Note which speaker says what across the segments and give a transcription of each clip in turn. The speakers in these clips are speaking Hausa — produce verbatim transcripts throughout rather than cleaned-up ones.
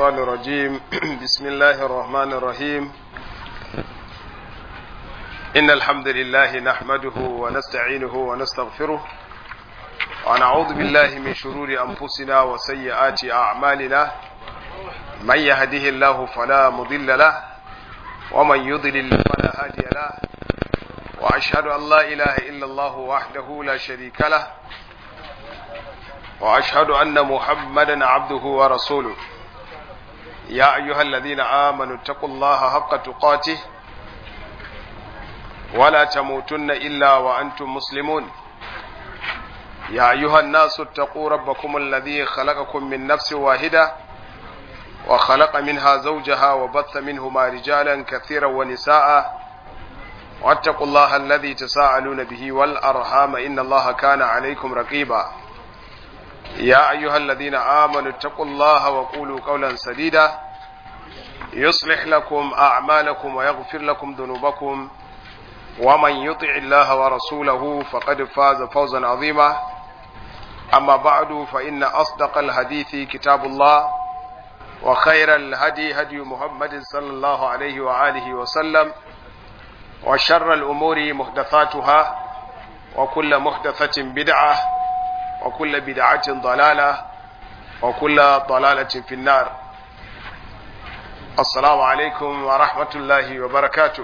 Speaker 1: الشيطان الرجيم بسم الله الرحمن الرحيم إن الحمد لله نحمده ونستعينه ونستغفره ونعوذ بالله من شرور أنفسنا وسيئات أعمالنا من يهده الله فلا مضل له ومن يضلل فلا هادي له وأشهد أن لا إله إلا الله وحده لا شريك له وأشهد أن محمدا عبده ورسوله يا أيها الذين آمنوا اتقوا الله حق تقاته ولا تموتن إلا وأنتم مسلمون يا أيها الناس اتقوا ربكم الذي خلقكم من نفس واحدة وخلق منها زوجها وبث منهما رجالا كثيرا ونساء واتقوا الله الذي تساءلون به والأرحام إن الله كان عليكم رقيبا يا أيها الذين آمنوا اتقوا الله وقولوا قولا سديدا يصلح لكم أعمالكم ويغفر لكم ذنوبكم ومن يطع الله ورسوله فقد فاز فوزا عظيما أما بعد فإن أصدق الحديث كتاب الله وخير الهدي هدي محمد صلى الله عليه وآله وسلم وشر الأمور محدثاتها وكل محدثة بدعة وكل بدعة ضلالة وكل ضلالة في النار السلام عليكم ورحمة الله وبركاته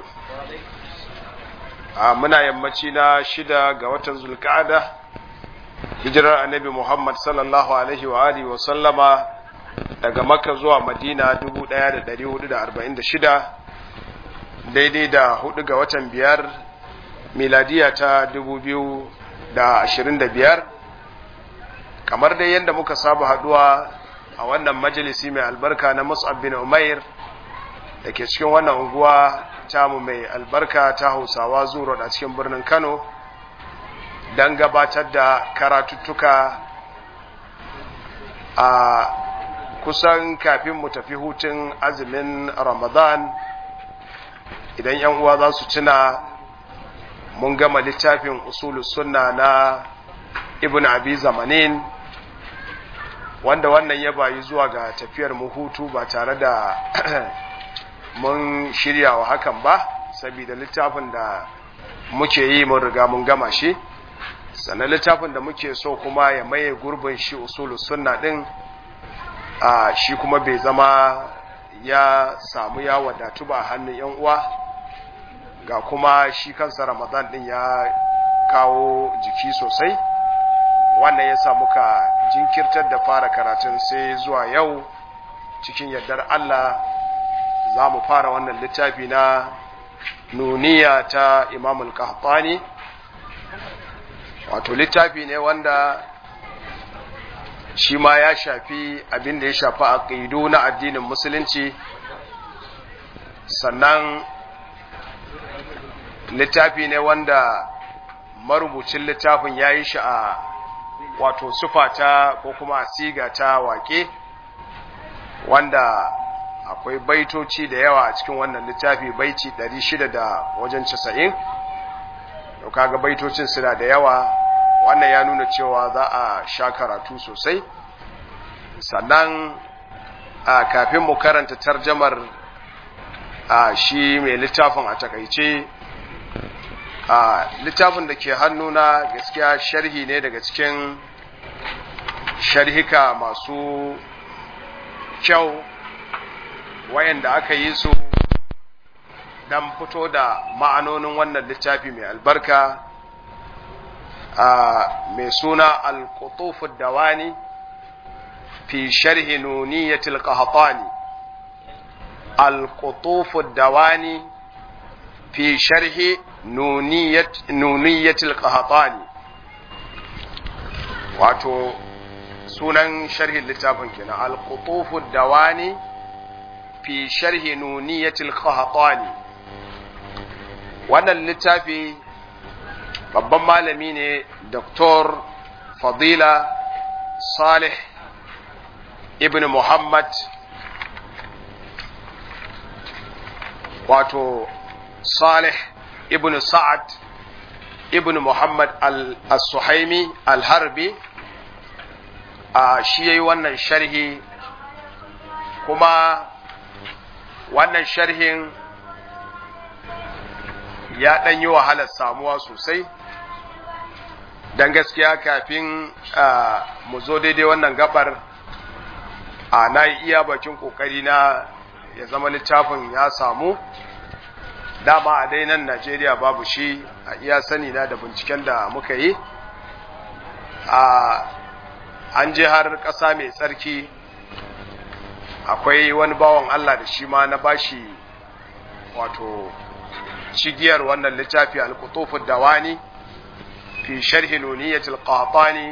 Speaker 1: muna yammaci na shida ga watan zulka'ada hijirar annabi Muhammad sallallahu alaihi wa alihi wa sallama daga Makka zuwa Madina dubu ɗaya da ɗari hudu da arba'in da shida daidai da hudu ga watan biyar miladiya ta dubu biyu da ashirin da biyar kamar dai yadda muka saba haduwa a wannan majalisi mai albarka na Mus'ab bin Umair da ke cikin wannan unguwa tamu mai albarka ta Hausawa Zuro a cikin birnin Kano don gabatar da karatuttuka a kusan kafin mu tafi hutun azumin Ramadan. Idan yan uwa za su tuna mun gama littafin usulus sunna na Ibn Abi Zamanin wanda wannan ya bayi zuwa ga tafiyar mu hutu ba tare da mun shirya wa hakan ba saboda littafin da muke yi mun riga mun gama shi, sannan littafin da muke so kuma ya maye gurbin shi usulus sunna din a shi kuma bai zama ya samu ya wadatu ba hannun yan uwa, ga kuma shi kansa Ramadan din ya kawo jiki sosai, wannan ya sa muka jinkirtar da fara karatun sai zuwa yau cikin yardar Allah za mu fara wannan littafi na nuniya ta Imam al-Qahtani. Wato littafi ne wanda shi ma ya shafi abin da ya shafi aqidu na addinin musulunci, sannan littafi ne wanda marubucin littafin ya yi shi a wato sufata ko kuma siga ta wake, wanda akwai baitoci da yawa a cikin wannan littafi, baiti ɗari shida da wajen casa'in. to kaga baitocin suna da yawa, wannan ya nuna cewa za a sha karatu sosai. Sannan a kafin mu karanta tarjamar a shi mai littafin a takaice, a littafin da ke hannuna gaskiya sharhi ne daga cikin sharhika masu kyau wayanda aka yi su dan fito da ma'anonin wannan littafi mai albarka a mai suna al-Qutuf ad-Dawani fi sharhi nuniyat al-Qahtani. al-Qutuf ad-Dawani fi sharhi nuniyat nuniyat al-Qahtani, wato sunan sharhin littafin kenan, al-Qutuf ad-Dawani fi sharhi nuniyat al-Qahtani. wannan littafi babban malami ne Doktor Fadila Salih ibn Muhammad, wato Salih ibn Sa'ad ibn Muhammad al-Suhaimi al-Harbi, a shi yayi wannan sharhi kuma wannan sharhin ya ɗan yi wahalar samuwa sosai, don gaskiya kafin mu zo daidai wannan gabar a na yi iya bakin ƙoƙari na ya zama littafin ya samu. Dama a dai nan Najeriya babu shi a iya sani na da binciken da muka yi. a an je har ƙasa mai tsarki, akwai wani bawan Allah da shi ma na bashi wato cigiyar wannan littafi al-Qutufud Dawani fi sharhi Nuniyatul Qahtani.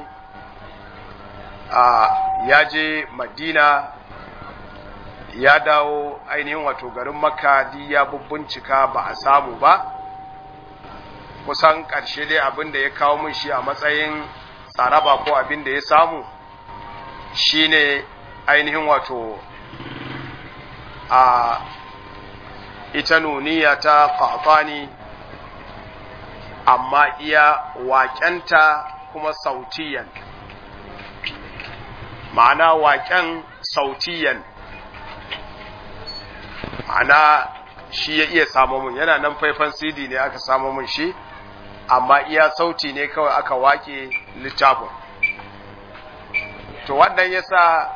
Speaker 1: a ya je Madina ya dawo ainihin wato garin Makka, di ya bubbuncika ba a samu ba. Kusan ƙarshe dai abin da ya kawo mun shi a matsayin tsaraba ko abin da ya samu shine ainihin wato a ita Nuniya ta Qahtani, amma iya waƙenta kuma sautiyan, ma'ana waƙen sautiyan, ma'ana shi ya iya samu mun, yana nan faifan C D ne aka samu mun shi, amma iya sauti ne kawai aka wake littafin. To wannan yasa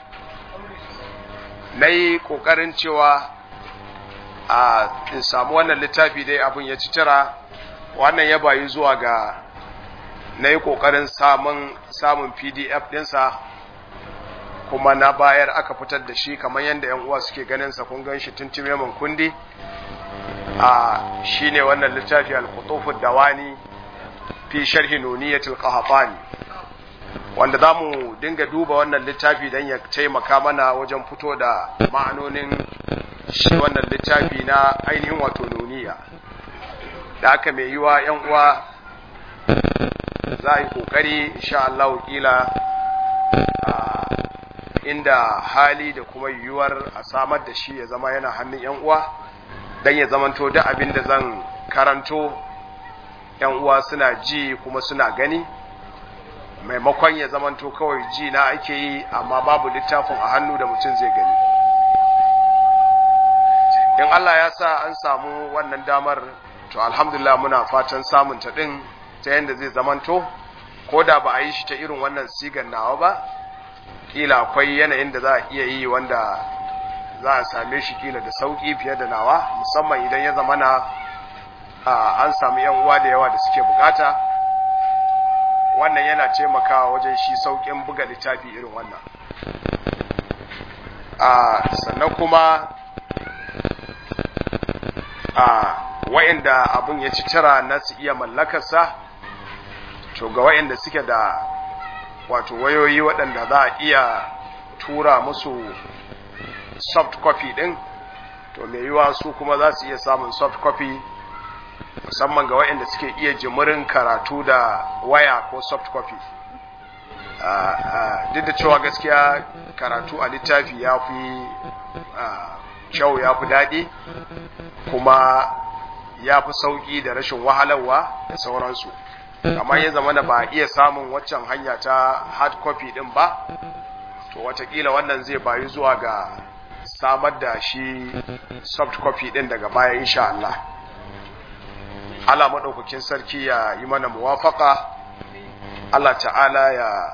Speaker 1: na yi ƙoƙarin cewa a in samu wannan littafi dai abin ya ci tara. Wannan ya bayi zuwa ga na yi ƙoƙarin samun samun P D F ɗinsa, kuma na bayar aka fitar da shi kamar yadda ‘yan uwa suke ganinsa, kun gan shi tuntume mun kundi. a shi ne wannan littafi al-Qutufud Dawani fi sharhi Nuniyatul Qahtani, wanda za mu dinga duba wannan littafi don ya taimaka mana wajen fito da ma'anonin shi wannan littafi na ainihin wato Nuniya. Da aka mai yiwa ‘yan uwa za a yi ƙoƙari insha Allah kila inda hali da kuma yiwuwar a samar da shi ya zama yana hannun ‘yan uwa, don ya zamanto da abin da zan karanto ‘yan uwa suna ji kuma suna gani, maimakon ya zamanto kawai ji na ake yi amma babu littafin a hannu da mutum zai gani. In Allah ya sa an samu wannan damar, to alhamdulillah muna fatan samun ta ɗin ta yadda zai zamanto, ko da ba a yi shi ta irin wannan sigan nawa ba, kila akwai yanayin da za a iya yi wanda za a same shi kila da sauƙi fiye da nawa, musamman idan ya zama na an samu ‘yan uwa da yawa da suke bukata. Wannan yana taimakawa wajen shi sauƙin buga littafi irin wannan. Sannan kuma wa'inda abun ya ci tara na su iya mallakarsa, to ga wa'inda suke da wato wayoyi waɗanda za a iya tura musu soft copy ɗin, to mai yiwa su kuma za su iya samun soft copy, musamman ga waɗanda suke iya jimirin karatu da waya ko soft copy. Duk da cewa gaskiya karatu a littafi ya fi kyau, ya fi daɗi, kuma ya fi sauƙi da rashin wahalarwa da sauransu. Amma ya zama da ba a iya samun waccan hanya ta hard copy ɗin ba, to watakila wannan zai bayi zuwa ga samar da shi soft copy ɗin daga baya insha Allah. Allah maɗaukakin sarki ya yi mana muwafaka, Allah ta'ala ya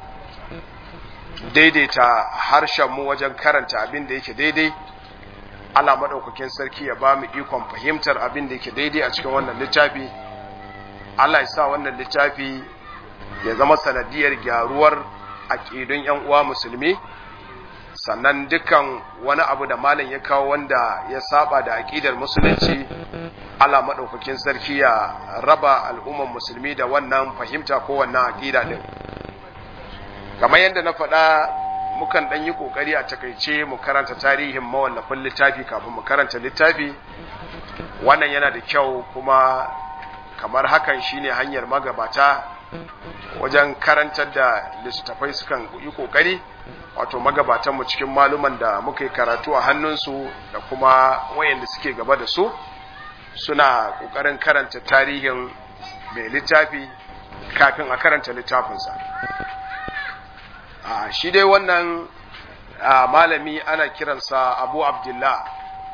Speaker 1: daidaita harshenmu wajen karanta abin da yake daidai. Allah maɗaukakin sarki ya ba mu ikon fahimtar abin da yake daidai a cikin wannan littafi. Allah ya sa wannan littafi ya zama sanadiyar gyaruwar aƙidun ‘yan uwa musulmi, sannan dukkan wani abu da malam ya kawo wanda ya saba da aƙidar musulunci, Allah maɗaukakin sarki ya raba al'umman musulmi da wannan fahimta ko wannan aƙida ɗin. Kamar yadda na faɗa, mukan ɗan yi ƙoƙari a takaice mu karanta tarihin mawallafin littafi kafin mu karanta littafi. Wannan yana da kyau, kuma kamar hakan shine hanyar magabata wajen karantar da littattafai, sukan yi ƙoƙari, wato magabatanmu cikin maluman da muka yi karatu a hannunsu da kuma wayanda suke gaba da su, suna ƙoƙarin karanta tarihin mai littafi kafin a karanta littafinsa. A shi dai wannan malami ana kiransa Abu Abdullah.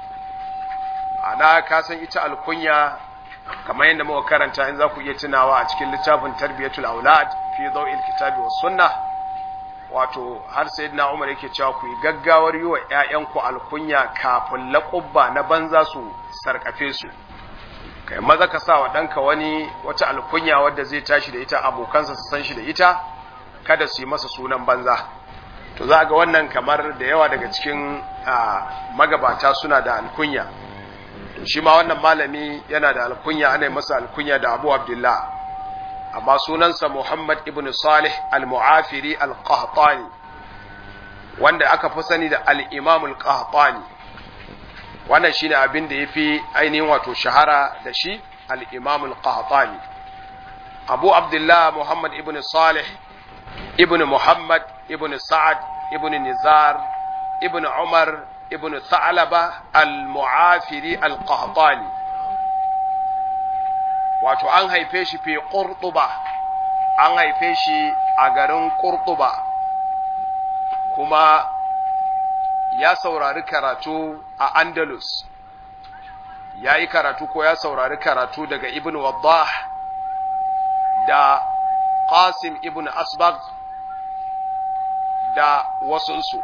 Speaker 1: Ana kasan ita alkunya kamar yadda muka karanta in za ku iya tunawa a cikin littafin Tarbiyatul Aulad fi Daw'il Kitabi was Sunnah, wato har sayyidina Umar yake cewa ku yi gaggawar yi wa ƴaƴanku alkunya kafin laqabba na banza su sarkafe su. Kai maza ka sa wa ɗanka wani wata alkunya wadda zai tashi da ita, abokansa su san shi da ita, kada su yi masa sunan banza. To za ga wannan kamar da yawa daga cikin magabata suna da alkunya. To shi ma wannan malami yana da alkunya, ana yi masa alkunya da Abu Abdullah, amma sunansa Muhammad ibn Salih al-Mu'afiri al-Qahtani, wanda aka fi sani da al-Imam al-Qahtani. Wannan shine abin da yafi ainihin wato shahara da shi, al-Imam al-Qahtani. Abu Abdullah Muhammad ibn Salih ibn Muhammad ibn Sa'ad ibn Nizar ibn Umar ibn Tha'laba al-Mu'afiri al-Qahtani. Wato an haife shi fi Qurtuba, an haife shi a garin Qurtuba, kuma ya saurari karatu a Andalus, ya yi karatu ko ya saurari karatu daga Ibn Waddah da Qasim ibn Asbagh da wasunsu.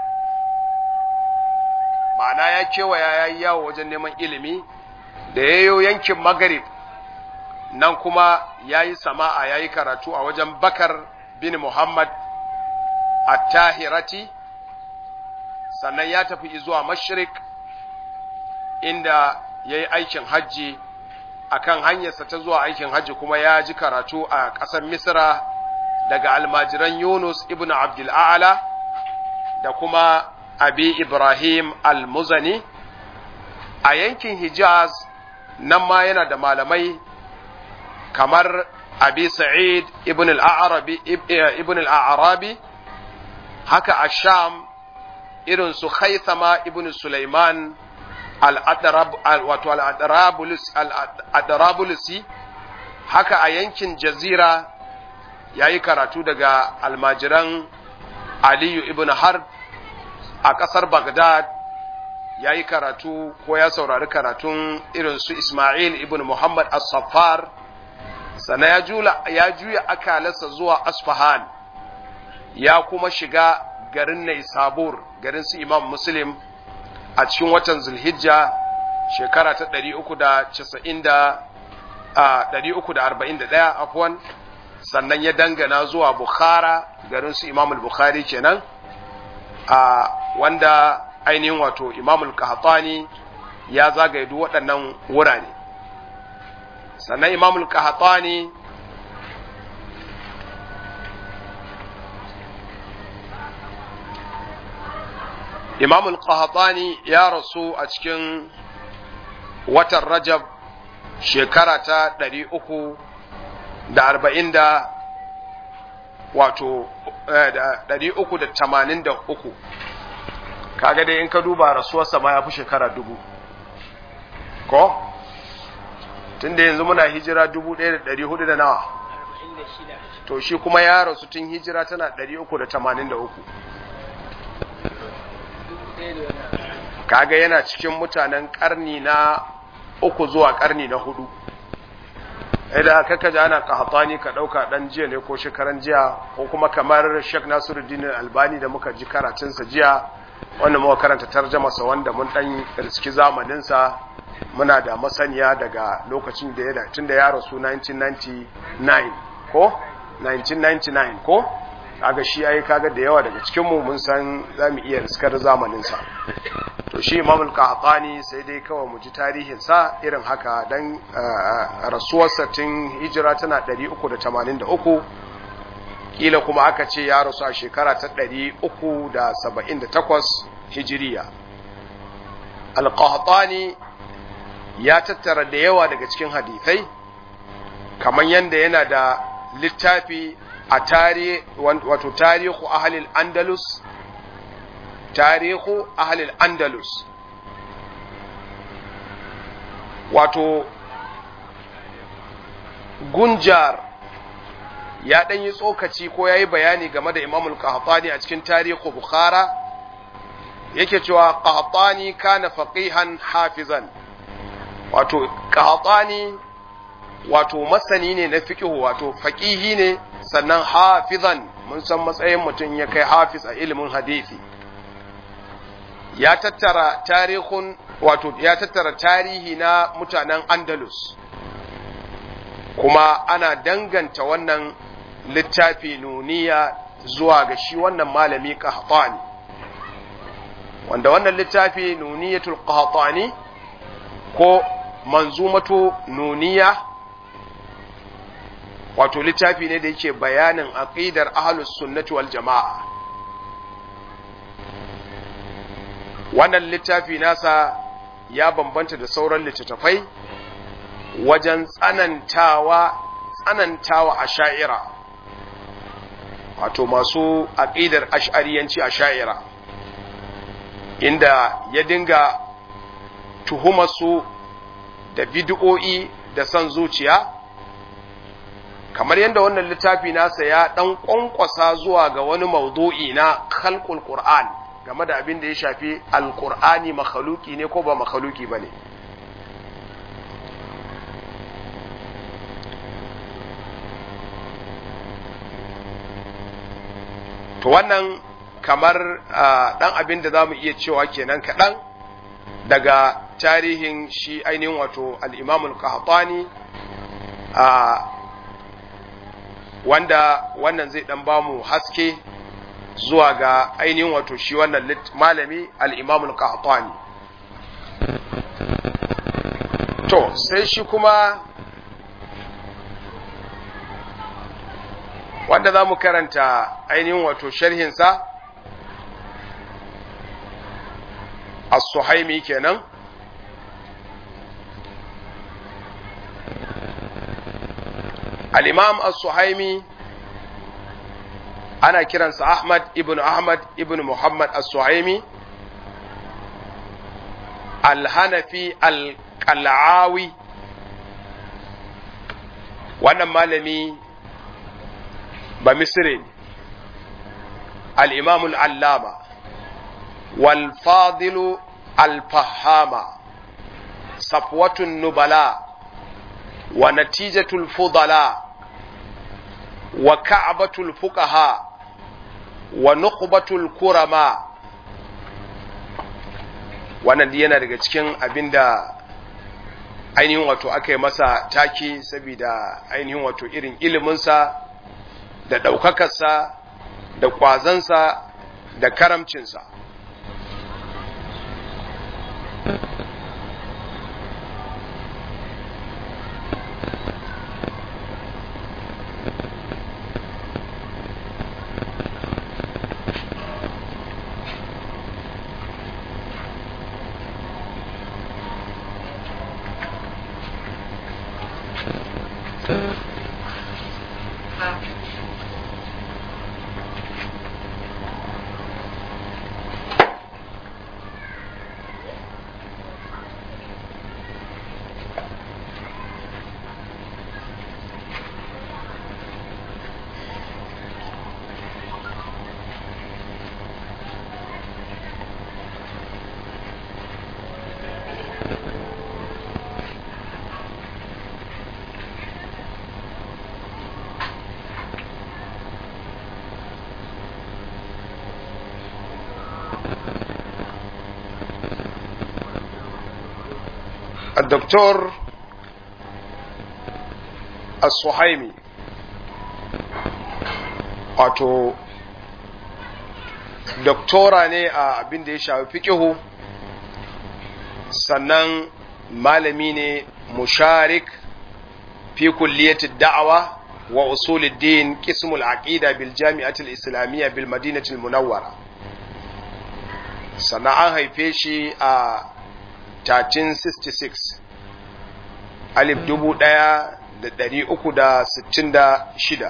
Speaker 1: Ma'ana ya kewaya ya yi yawo wajen neman ilimi, da yayo yankin Maghrib nan kuma ya yi sama'a, ya yi karatu a wajen Bakar bin Muhammad at-Tahirati, sannan ya tafi zuwa Mashrik inda ya yi aikin hajji. A kan hanyarsa ta zuwa aikin hajji kuma ya ji karatu a ƙasar Misra daga almajiran Yunus ibn Abdul A'la da kuma Abi Ibrahim al-Muzani. A yankin Hijaz nan ma yana da malamai kamar Abi Sa'id ibn al-A'rabi ibn al-A'rabi, haka a Sham irin su Khaythama ibn Sulaiman al-Adrab wato al-Adrabulusi, haka a yankin Jazira yayi karatu daga almajiran Aliyu ibn Harb. A ƙasar Baghdad yayi karatu ko ya saurari karatun irin su Ismail ibn Muhammad as-Saffar. Sana ya juya ya juya akalarsa zuwa Asfahan, ya kuma shiga garin Naisabur, garin su Imam Muslim, a cikin watan Zulhijja shekara ta ɗari uku da casa'in da ɗari uku da arba'in da ɗaya afwan. Sannan ya dangana zuwa Bukhara, garin su Imam al-Bukhari kenan, a wanda ainihin wato Imam al-Qahtani ya zagaye duk waɗannan wurare. Sannan Imam al-Qahtani Imam al-Qahtani ya rasu a cikin watan Rajab shekara ta ɗari uku da arba'in da wato ɗari uku da tamanin da uku. Kaga dai in ka duba rasuwarsa ma ya fi shekara dubu ko? Tunda yanzu muna hijira dubu ɗaya da ɗari hudu da nawa? To shi kuma ya rasu tun hijira tana ɗari uku da tamanin da uku. Kaga yana cikin mutanen ƙarni na uku zuwa ƙarni na hudu. Idan kaka ji ana Qahtani ka ɗauka ɗan jiya ne ko shekaran jiya, ko kuma kamar Sheikh Nasiruddin Albani da muka ji karatunsa jiya, wanda muka karanta tarjamasa, wanda mun ɗan riski zamaninsa, muna da masaniya daga lokacin da ya da tun da ya rasu nineteen ninety-nine ko nineteen ninety-nine ko, kaga shi yayi kaga da yawa daga cikin mu mun san zamu iya riskar zamanin sa. To shi Imam al-Qahtani sai dai kawai mu ji tarihin sa irin haka, dan rasuwar sa tun hijira tana ɗari uku da tamanin da uku, kila kuma aka ce ya rasu a shekara ta ɗari uku da saba'in da takwas hijiriya. Al-Qahtani ya tattara da yawa daga cikin hadisai, kamar yanda yana da littafi a tarihi wato tarihu ahlil andalus tarihu ahlil andalus wato Gunjar ya dan yi tsokaci ko yayi bayani game da Imam al-Qahtani a cikin tarihu Bukhara yake cewa qahtani kana faqihan hafizan, wato qahtani wato masani ne na fiqhu, wato faqihi ne sannan hafizan, mun san matsayin mutum ya kai hafiz a ilimin hadisi. Ya tattara tarihun wato ya tattara tarihi na mutanen Andalus, kuma ana danganta wannan littafi nuniya zuwa ga shi wannan malami Qahtani, wanda wannan littafi nuniyatul Qahtani ko manzumatu nuniya wato littafi ne da yake bayanin aqidar ahlus sunnati wal jamaa. Wannan littafi nasa ya bambanta da sauran littattafai wajen tsanantawa tsanantawa asha'ira, wato masu aqidar ash'ariyanci asha'ira, inda ya dinga tuhumar su da bid'o'i da san zuciya, kamar yadda wannan littafi nasa ya dan kwankwasa zuwa ga wani maudu'i na khalqul qur'an, game da abin da ya shafi alqur'ani makhluki ne ko ba makhluki bane. To wannan kamar dan abin da zamu iya cewa kenan kaɗan daga tarihin shi ainihin wato al-Imam al-Qahtani, wanda wannan zai dan bamu haske zuwa ga ainihin wato shi wannan malami al-Imam al-Qahtani. To sai shi kuma wanda za mu karanta ainihin wato sharhinsa, as-Suhaimi kenan. Al-Imam as-Suhaimi ana kiransa Ahmad ibn Ahmad ibn Muhammad as-Suhaimi al-Hanafi al-Qal'awi. Wannan malami ba Misri ne, al-Imam al-Allama wal Fadilu al-Fahama, Safwatun Nubala wa Natijatul Fudala wa Ka'batul Fuqaha wa Nukhbatul Kurama. Wannan yana daga cikin abinda ainihin wato aka yi masa taki saboda ainihin wato irin iliminsa da ɗaukakarsa da ƙwazansa da karamcinsa. الدكتور الصهيمي wato doktora ne a abin da ya shafi fiqhu, sannan malami ne musharik fi kulliyati da'wa wa usulid din qismul aqida bil jami'ati al islamiyya bil madinati al munawwara. Sannan an haife shi a thirteen sixty-six, alif dubu ɗaya da ɗari uku da sittin da shida.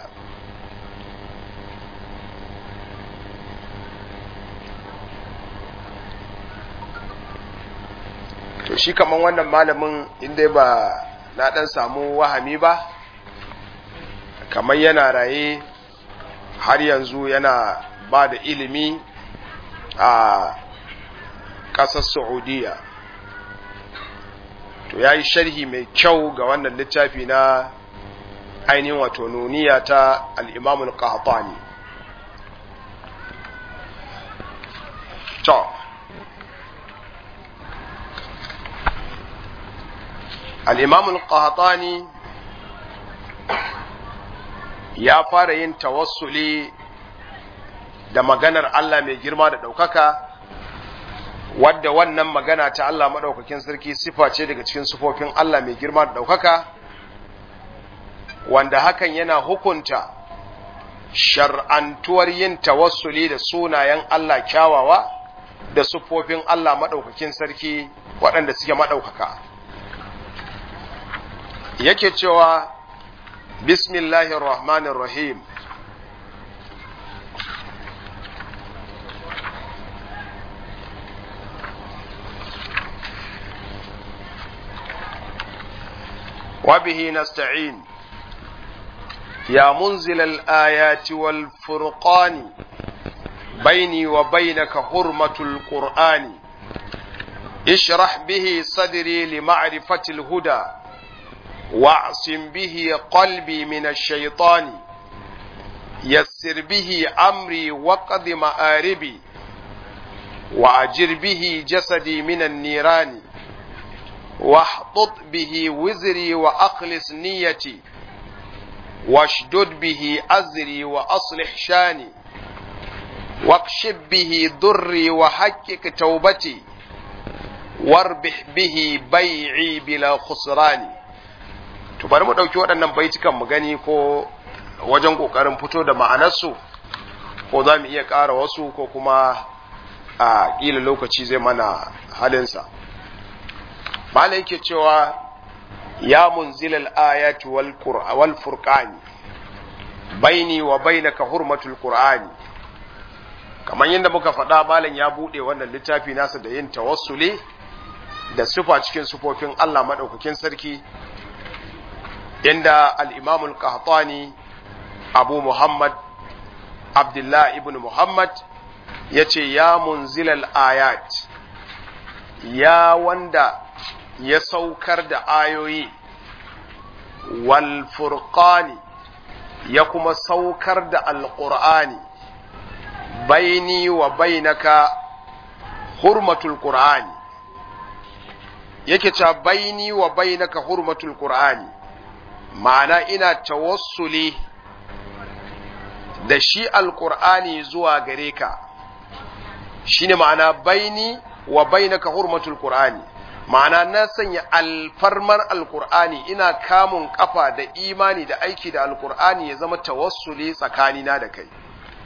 Speaker 1: To shi kaman wannan malamin inda ba na ɗan samu wahami ba, kamar yana raye har yanzu yana ba da ilimi a ƙasar Saudiya. To ya yi sharhi mai kyau ga wannan littafi na ainihin wato nuniya ta al'imamul Qahtani. To, al'imamul Qahtani ya fara yin tawassuli da maganar Allah mai girma da ɗaukaka, wadda wannan magana ta Allah maɗaukakin sarki sifa ce daga cikin sifofin Allah mai girma da ɗaukaka, wanda hakan yana hukunta shar'antuwar yin tawassuli da sunayen Allah kyawawa da sifofin Allah maɗaukakin sarki waɗanda suke maɗaukaka. Yake cewa, Bismillahir Rahmanir Rahim. وبه نستعين يا منزل الآيات والفرقان بيني وبينك حرمة القرآن اشرح به صدري لمعرفة الهدى واعصم به قلبي من الشيطان يسر به أمري وقض مآربي وأجر به جسدي من النيران واحطط به وزري وأخلص نيتي واشدد به أزري وأصلح شاني واكشف به ضري وحقق توبتي واربح به بيعي بلا خسران. to bari mu dauki waɗannan baitukan mu gani ko wajen kokarin fito da ma'anarsu ko za mu iya ƙara wasu ko kuma a ƙila lokaci zai mana halinsa. Malai yake cewa ya munzilal ayati wal qur'an wal furqani baini wa bainaka hurmatul qur'ani. Kamar yadda muka faɗa, malam ya buɗe wannan littafi nasa da yin tawassuli da sufa cikin sufofin Allah madaukakin sarki, inda al-Imam al-Qahtani Abu Muhammad Abdullah ibn Muhammad yace ya munzilal ayat, ya wanda ya saukar da ayoyi, wal furqani ya kuma saukar da alqur'ani, baini wa bainaka hurmatul qur'ani. Yake cewa baini wa bainaka hurmatul qur'ani, ma'ana ina tawassuli da shi alqur'ani zuwa gare ka, shine ma'ana baini wa bainaka hurmatul qur'ani, ma'ana na sanya alfarmar alkur'ani, ina kamun kafa da imani da aiki da alkur'ani ya zama tawassuli tsakanina da kai.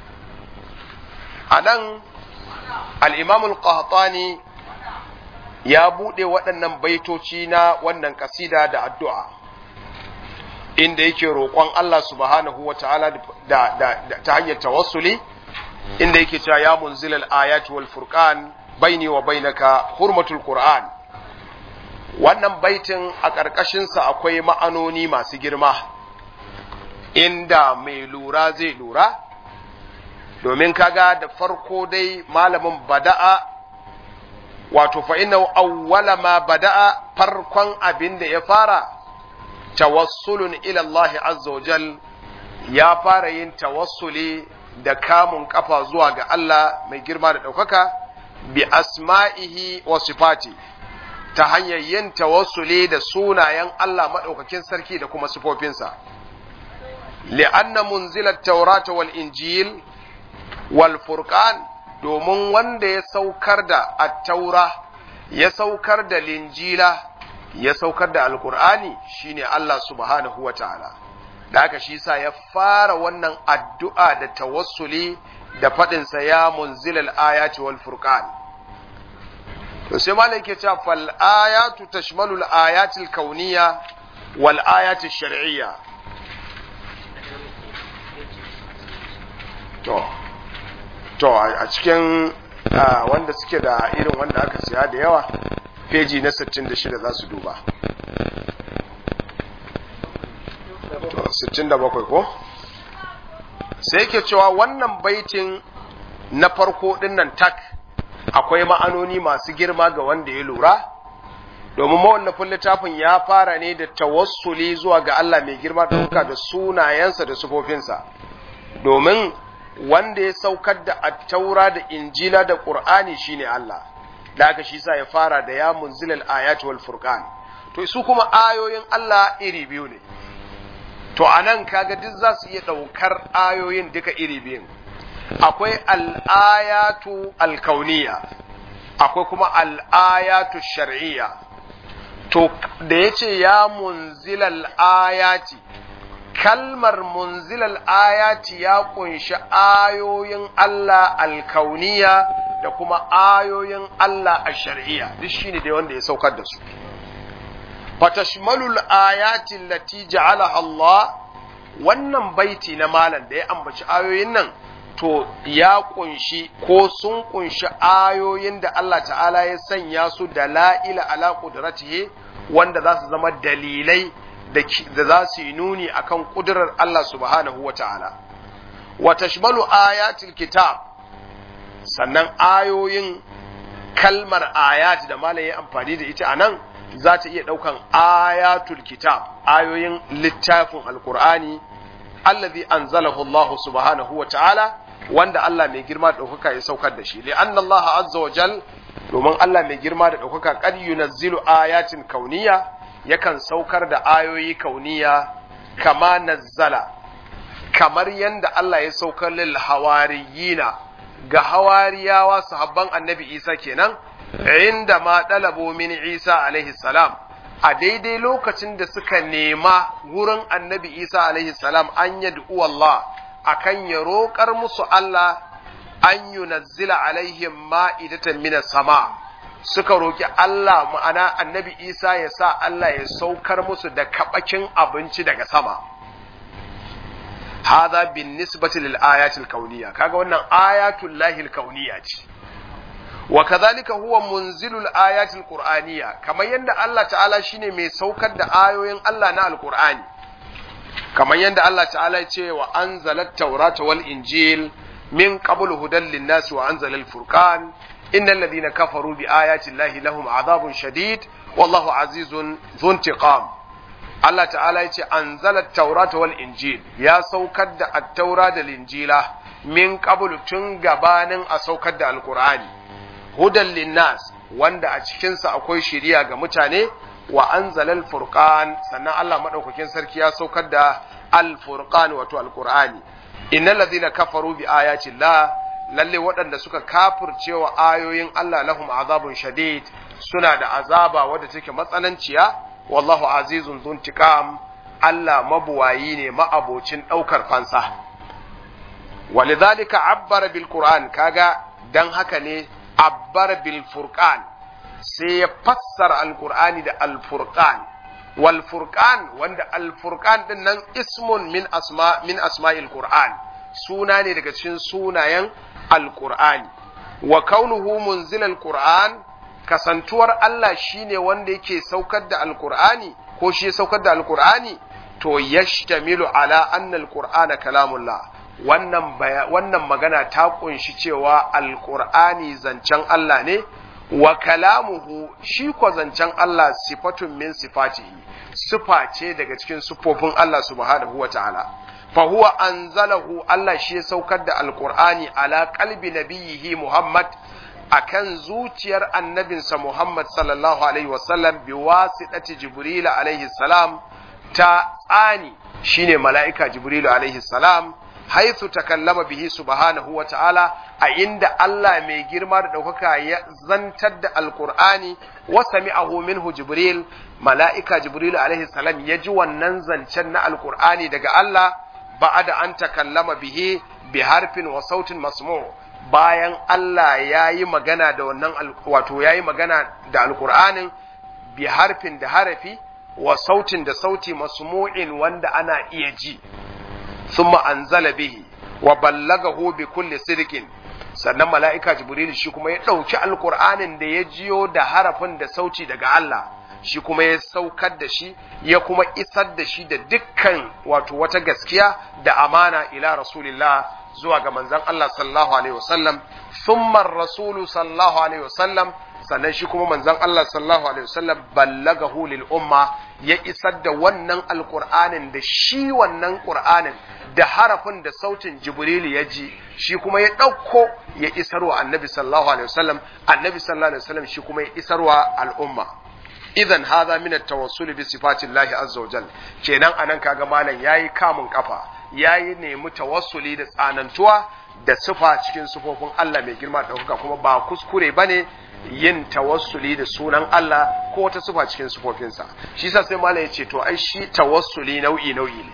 Speaker 1: A nan al'imamul Qahtani ya buɗe waɗannan baitoci na wannan kasida da addu'a, inda yake roƙon Allah subhanahu wa ta'ala da, da, da, ta hanyar tawassuli, inda yake cewa ya munzilal ayati wal furqan baini wa bainaka hurmatul qur'an. Wannan baitin a ƙarƙashinsa akwai ma'anoni masu girma, inda mai lura zai lura, domin kaga da farko dai malamin bada'a, wato fa'ina awwala ma bada'a, farkon abin da ya fara, tawassulun ilallahi azza wa jal, ya fara yin tawassuli da kamun kafa zuwa ga Allah mai girma da ɗaukaka, bi asma'ihi wa sifati, ta hanyar yin tawassuli da sunayen Allah maɗaukakin sarki da kuma sifofinsa. Li'anna munzilat taurata wal injil wal furqan, domin wanda ya saukar da at-taura, ya saukar da linjila, ya saukar da alqur'ani shine Allah subhanahu wataala. Da haka shi sa ya fara wannan addu'a da tawassuli da faɗinsa ya munzilal ayati wal furqan. To sai malai ke cewa fal ayatu tashmalu al ayati al kauniyya wal ayati al shar'iyya. To to a cikin wanda suke da irin wanda aka siya da yawa, peji na sittin da shida za su duba. To sittin da bakwai ko? Sai yake cewa wannan baitin na farko dinnan tak akwai ma'anoni masu girma ga wanda ya lura, domin mawallafin littafin ya fara ne da tawassuli zuwa ga Allah mai girma ɗauka da sunayensa da sufofinsa, domin wanda ya saukar da attaura da injila da ƙur'ani shine Allah, da aka shi sa ya fara da ya munzilal ayati wal furqan. To su kuma ayoyin Allah iri biyu ne, to anan kaga duk za su iya ɗaukar ayoyin duka iri biyun. Akwai al'ayatu alkauniya, akwai kuma al'ayatu shar'iyya. To da ya ce ya munzilal ayati, kalmar munzilal ayati ya kunshi ayoyin Allah alkauniya da kuma ayoyin Allah a shar'iyya, duk shi ne dai wanda ya saukar da su. Fatashmalul ayati lati ja'alaha Allah, wannan baiti na malam da ya ambaci ayoyin nan, to ya kunshi ko sun kunshi ayoyin da Allah ta'ala ya sanya su dala'ila ala qudratihi, wanda za su zama dalilai da za su yi nuni akan kudurar Allah subhanahu wa ta'ala. Wa tashmalu ayatul kitab, sannan ayoyin kalmar ayat da malam ya amfani da ita anan za ta iya daukan ayatul kitab, ayoyin littafin alqur'ani allazi anzalahu Allah subhanahu wa ta'ala, wanda Allah mai girma da ɗaukaka ya saukar da shi. Li'anna Allah azza wa jal, domin Allah mai girma da ɗaukaka qad yunazzilu ayatin kauniya, yakan saukar da ayoyi kauniya, kama nazzala, kamar yanda Allah ya saukar lil hawariyina ga hawariyawa sahabban annabi Isa kenan, inda ma dalabu min Isa alaihi salam, a daidai lokacin da suka nema wurin annabi Isa alaihi salam an yad'u Allah, akan ya roƙar musu Allah an yunazzila alaihim ma'idatan minas sama, suka roƙi Allah, ma'ana annabi Isa ya sa Allah ya saukar musu da kabakin abinci daga sama. Hadha bin nisbati lil ayatil kauniyya, kaga wannan ayatul lahil kauniyya ce. Wa kadhalika huwa munzilul ayatil qur'aniyya, kamar yanda Allah ta'ala shine mai saukar da ayoyin Allah na alqur'ani, kamar yadda Allah ta'ala ce wa anzalat taurata wal injil min qablu hudan linnas wa anzalal furqan innal ladhina kafaru bi ayati llahi lahum adhabun shadid wallahu azizun dhuntiqam. Allah ta'ala ya ce anzalat taurata wal injil, ya saukar da at-taura da injila min qablu tun gabanin a saukar da alqur'ani, hudan linnas, wanda a cikin sa akwai shiriya ga mutane, wa anzalal furqan, sannan Allah madaukakin sarki ya saukar da al-furqan wato al-qur'ani. Innal ladhina kafaru bi ayati llah, lalle waɗanda suka kafircewa ayoyin Allah lahum azabun shadid, suna da azaba wadda take matsananciya, wallahu azizun dhuntiqam, Allah mabuwayi ne ma'abocin daukar fansa. Walidhalika abbara bil qur'an, kaga dan haka ne abbara bil furqan, sai ya fassara alkur'ani da alfurqan. Wal furqan, wanda alfurqan din nan ismun min asma min asma'il qur'an, suna ne daga cikin sunayen alkur'ani. Wa kaunuhu munzilal qur'an, kasantuwar Allah shine wanda yake saukar da alkur'ani ko shi ya saukar da alkur'ani, to yashtamilu ala anna alqur'ana kalamullah, wannan wannan magana ta kunshi cewa alkur'ani zancen Allah ne, wa kalamuhu, shi ko zancen Allah sifatun min sifatihi, sifa ce daga cikin sifofin Allah subhanahu wataala. Fa huwa anzalahu, Allah shi ya saukar da alqur'ani ala qalbi nabiyhi Muhammad, akan zuciyar annabinsa Muhammad sallallahu alaihi wasallam, bi wasitati Jibril alaihi salam, ta tsani shine mala'ika Jibril alaihi salam, haithu takallama bihi subhanahu wa ta'ala, a inda Allah mai girma da ɗaukaka ya zantar da alkur'ani, wa sami'ahu minhu Jibril, mala'ika Jibril alaihi salam ya ji wannan zancen na alkur'ani daga Allah, ba'ada an takallama bihi bi harfin wa sautin masmu', bayan Allah ya yi magana da wannan, wato ya yi magana da alkur'anin bi harfin da harafi, wa sautin da sauti masmu'in wanda ana iya ji. ثم أنزل به وبلغه بكل صدق, sannan mala'ika Jibril shi kuma ya ɗauki alƙur'anin da ya jiyo da harafin da sauti daga Allah, shi kuma ya saukar da shi, ya kuma isar da shi da dukkan wato wata gaskiya da amana ila Rasulillah zuwa ga manzon Allah sallallahu alaihi wasallam thumma ar-rasulu sallallahu alaihi wasallam sannan shi kuma manzon Allah sallallahu alaihi wasallam ballagahu lil umma ya isar da wannan alqur'anin da shi wannan qur'anin da harafin da sautin jibril ya ji shi kuma ya dauko ya isarwa annabi sallallahu alaihi wasallam annabi sallallahu alaihi wasallam shi kuma ya isarwa al'umma idan hadha min at-tawassul bi sifatillahi azza wajal kenan anan kaga malam yayi kamun kafa yayi nemi tawassuli da tsanantuwa da sifa cikin sifofin Allah mai girma da dauka kuma ba kuskure bane yin tawassuli da sunan Allah ko wata sifa cikin sifofinsa shi yasa sai malam ya ce to ai shi tawassuli nau'i nau'i ne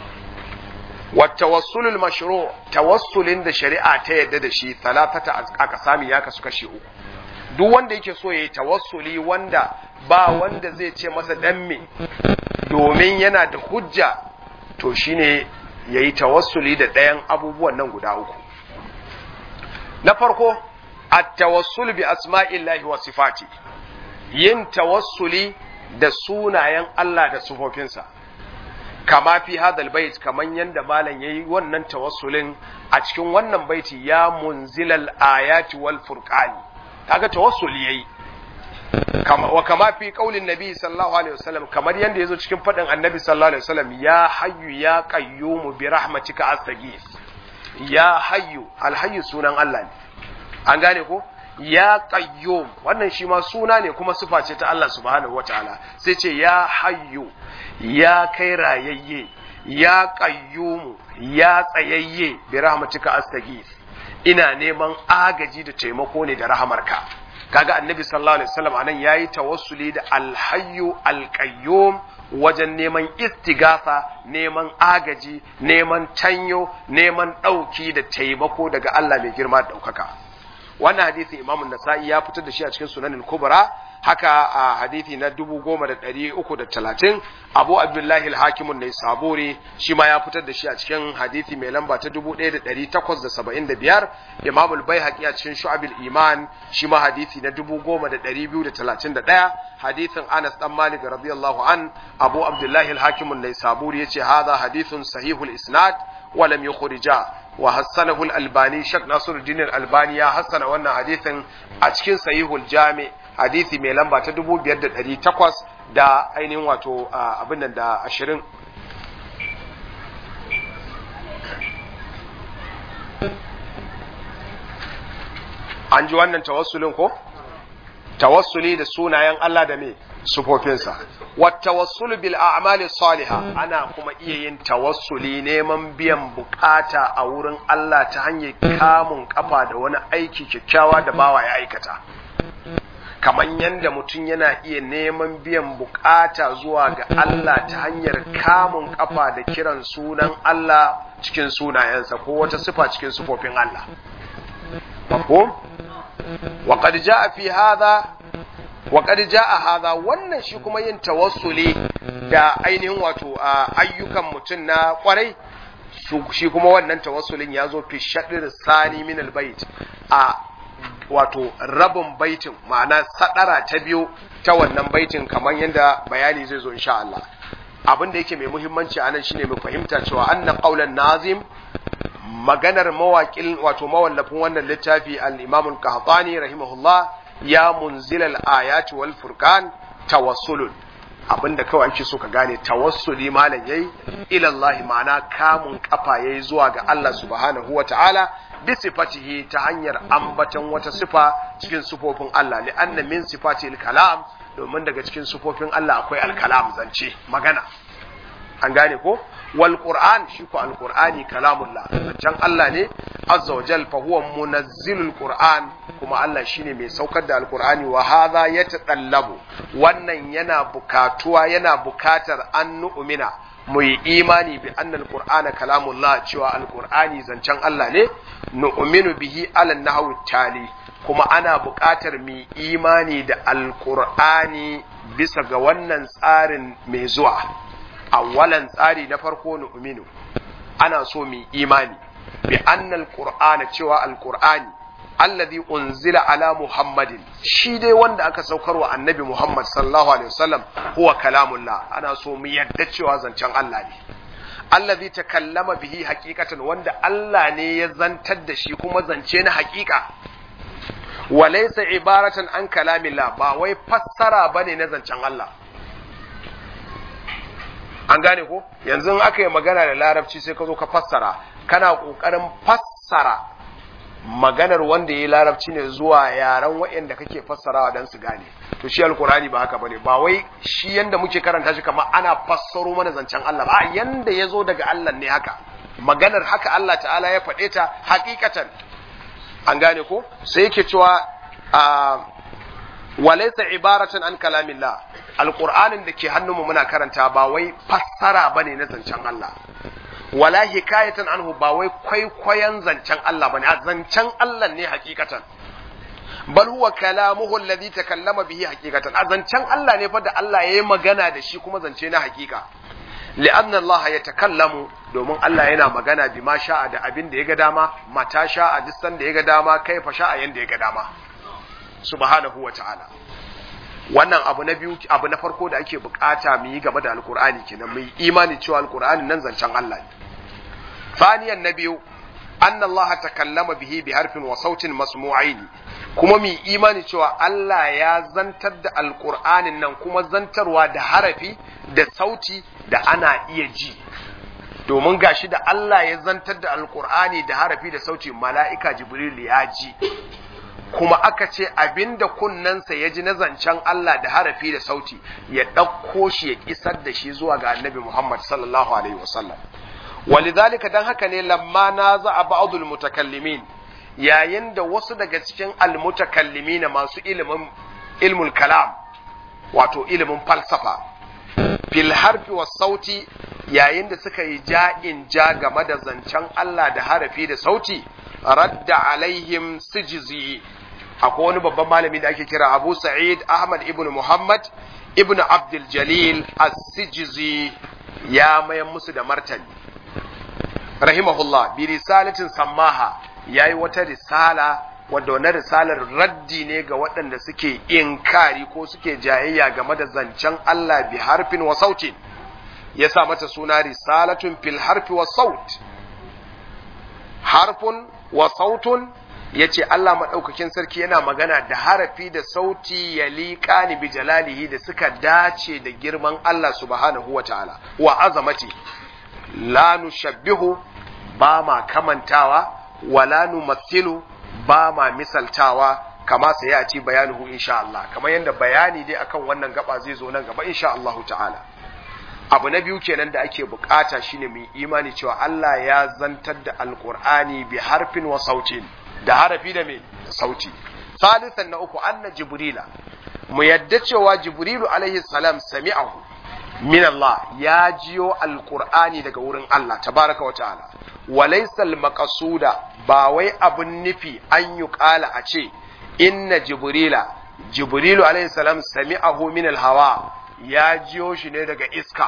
Speaker 1: wa tawassulul mashru' tawassulin da shari'a ta yadda da shi talatata aka sami ya kasu kashi uku duk wanda yake so yayi tawassuli wanda ba wanda zai ce masa dan me domin yana da hujja to shine yayi tawassuli da ɗayan abubuwan nan guda uku na farko at-tawassul bi asma'illahi wa sifati yin tawassuli da sunayen Allah da sifofinsa kama fi hadal bait kaman yanda malam yayi wannan tawassulin a cikin wannan baiti ya munzilal ayati wal furqani kaga tawassuli yayi kama wa kama fi qaulin nabi sallallahu alaihi wasallam kamar yanda yazo cikin fadin annabi sallallahu alaihi wasallam ya hayyu ya qayyum bi rahmatika astaghith ya hayyu al hayyu sunan Allah ne an gane ko ya qayyum wannan shi ma suna ne kuma sifa ce ta Allah subhanahu wataala sai ce ya hayyu ya kai rayayye ya qayyum ya tsayayye bi rahmatika astaghith ina neman agaji da taimako ne da rahamarka kaga annabi sallallahu alaihi wasallam anan yayi tawassuli da alhayyu alqayyum wajen neman istighatha neman agaji neman tanyo neman dauki da taimako daga Allah mai girma da daukaka wannan hadisi Imam an-Nasa'i ya fitar da shi a cikin Sunan al-Kubra haka a hadisi na dubu goma da ɗari uku da talatin Abu Abdullahi al-Hakim an-Naisaburi shi ma ya fitar da shi a cikin hadisi mai lamba ta dubu ɗaya da ɗari takwas da saba'in da biyar Imam al-Baihaqi a cikin Shu'abul Iman shi ma hadisi na dubu goma da ɗari biyu da talatin da ɗaya hadisin Anas dan Malik radiyallahu an Abu Abdullahi al-Hakim an-Naisaburi yace hadha hadithun sahihul isnad wa lam yukhrija wa hassanahu al-Albani Sheikh Nasiruddin al-Albani ya hassana wannan hadisin a cikin Sahihul Jami hadisi mai lamba ta dubu biyar da ɗari takwas da ainihin wato abin nan da ashirin an ji wannan tawassulin ko tawassuli da sunayen Allah da me sufofinsa wa tawassul bil a'mali salihah ana kuma iya yin tawassuli neman biyan bukata a wurin Allah ta hanyar kamun kafa da wani aiki kyakkyawa da bawa ya aikata kaman yanda mutum yana iya neman biyan bukata zuwa ga Allah ta hanyar kamun kafa da kiran sunan Allah cikin sunayensa ko wata sifa cikin sifofin Allah mafhum wa qad jaa fi hadha wa qad jaa hadha wannan shi kuma yin tawassuli da ainihin wato ayyukan mutum na kwarai shi kuma wannan tawassulin yazo fi shadir sani min albayt a wato rabin baitin ma'ana sadara ta biyu ta wannan baitin kamar yadda bayani zai zo insha Allah abin da yake mai muhimmanci anan shine mu fahimta cewa anna qaulan nazim maganar mawaƙin wato mawallafin wannan littafi al-Imam al-Qahtani rahimahullah ya munzilal ayati wal furqan tawassulun abinda kawai ake so ka gane tawassuli malan yayi ila Allah ma'ana kamun kafa yayi zuwa ga Allah subhanahu wataala bi sifatihi ta hanyar ambatan wata sifa cikin sifofin Allah li anna min sifati al-kalam domin daga cikin sifofin Allah akwai al-kalam zance magana an gane ko wal qur'an shi ko al qur'ani kalamullah zancen Allah ne azza wajal fa huwa munazzilul qur'an kuma Allah shine mai saukar da al qur'ani wa hadha yatadallabu wannan yana bukatuwa yana bukatar an nu'mina mu yi imani bi annal qur'ana kalamullah cewa al qur'ani zancen Allah ne nu'minu bihi ala nahwi tali kuma ana bukatar mu imani da al qur'ani bisa ga wannan tsarin mai zuwa awwalan tsari na farko nu'minu ana so mu imani bi annal qur'ana cewa alqur'ani alladhi unzila ala muhammadin shi dai wanda aka saukarwa annabi muhammad sallallahu alaihi wasallam huwa kalamullah ana so mu yadda cewa zancen Allah ne allazi takallama bihi haqiqatan wanda Allah ne ya zantar da shi kuma zance na haqiqa wa laysa ibaratan an kalamillah ba wai fassara bane na zancen Allah an gane ko yanzu in aka yi magana da larabci sai ka zo ka fassara kana kokarin fassara maganar wanda yayi larabci ne zuwa yaran waɗanda kake fassarawa dan su gane to shi alqur'ani ba haka bane ba wai shi yanda muke karanta shi kamar ana fassaro mana zancen Allah ba yanda yazo daga Allah ne haka maganar haka Allah ta'ala ya faɗe ta hakikatan an gane ko sai yake cewa a walaysa ibaratan an kalamillah alqur'anin da ke hannunmu muna karanta ba wai fassara bane na zancen Allah wala hikayatan anhu ba wai kwaikwayon zancen Allah bane zancen Allah ne hakikatan bal huwa kalamuhu alladhi takallama bihi hakikatan zancen Allah ne fa da Allah yayi magana da shi kuma zance na hakika li'anna Allah yatakallamu domin Allah yana magana bi ma sha'a da abin da yaga dama mata sha'a duk san da yaga dama kaifa sha'a yanda yaga dama subhanahu wa ta'ala wannan abu na biyu abu na farko da ake bukata mu yi game da alqur'ani kenan mu yi imani cewa alqur'ani nan zancen Allah ne ثانيا نبيو أن الله تكلم به بحرف وصوت مسموعين kuma mu imani cewa Allah ya zantar da alqur'anin nan kuma zantarwa da harafi da sauti da ana iya ji domin gashi da Allah ya zantar da alqur'ani da harafi da sauti mala'ika jibril ya ji kuma aka ce abinda kunnensa ya ji na zancen Allah da harafi da sauti ya ɗauko shi ya kisar da shi zuwa ga annabi Muhammad sallallahu alaihi wasallam walidhalika dan haka ne lamma naza ba'dul mutakallimin yayin da wasu daga cikin almutakallimin masu ilimin ilmul kalam wato ilimin falsafa fil harfi was sauti yayin da suka yi ja'in ja game da zancen Allah da harafi da sauti radda alaihim sijzi akwai wani babban malami da ake kira Abu Sa'id Ahmad ibn Muhammad ibn Abdul Jalil as-Sijzi ya mayan musu da martani rahimahullah bi risalatin sammaha yayi wata risala wadda wannan risalar raddi ne ga waɗanda suke inkari ko suke jayayya game da zancen Allah bi harfin wa sautin ya sa mata suna risalatun fil harfi wa saut harfun wa sautun yace Allah madaukakin sarki yana magana da harafi da sauti ya liqani bi jalalihi da suka dace da girman Allah subhanahu wa ta'ala wa azamati la nushabbihu ba ma kamantawa wala numathilu ba ma misaltawa kama sai ya ci bayanuhu insha Allah kamar yanda bayani dai akan wannan gaba zai zo nan gaba insha Allah ta'ala abu na biyu kenan da ake bukata shine mu imani cewa Allah ya zantar da alqur'ani bi harfin wa sautin da harafi da me sauti salisan na uku anna jibrila mu yadda cewa jibrilu alaihi salam sami'ahu min Allah ya jiyo alqur'ani daga wurin Allah tabaraka wa ta'ala walaysa almaqsuda ba wai abun nufi an yi kala a ce inna jibrila jibrilu alaihi salam sami'ahu min alhawa ya jiyo shi ne daga iska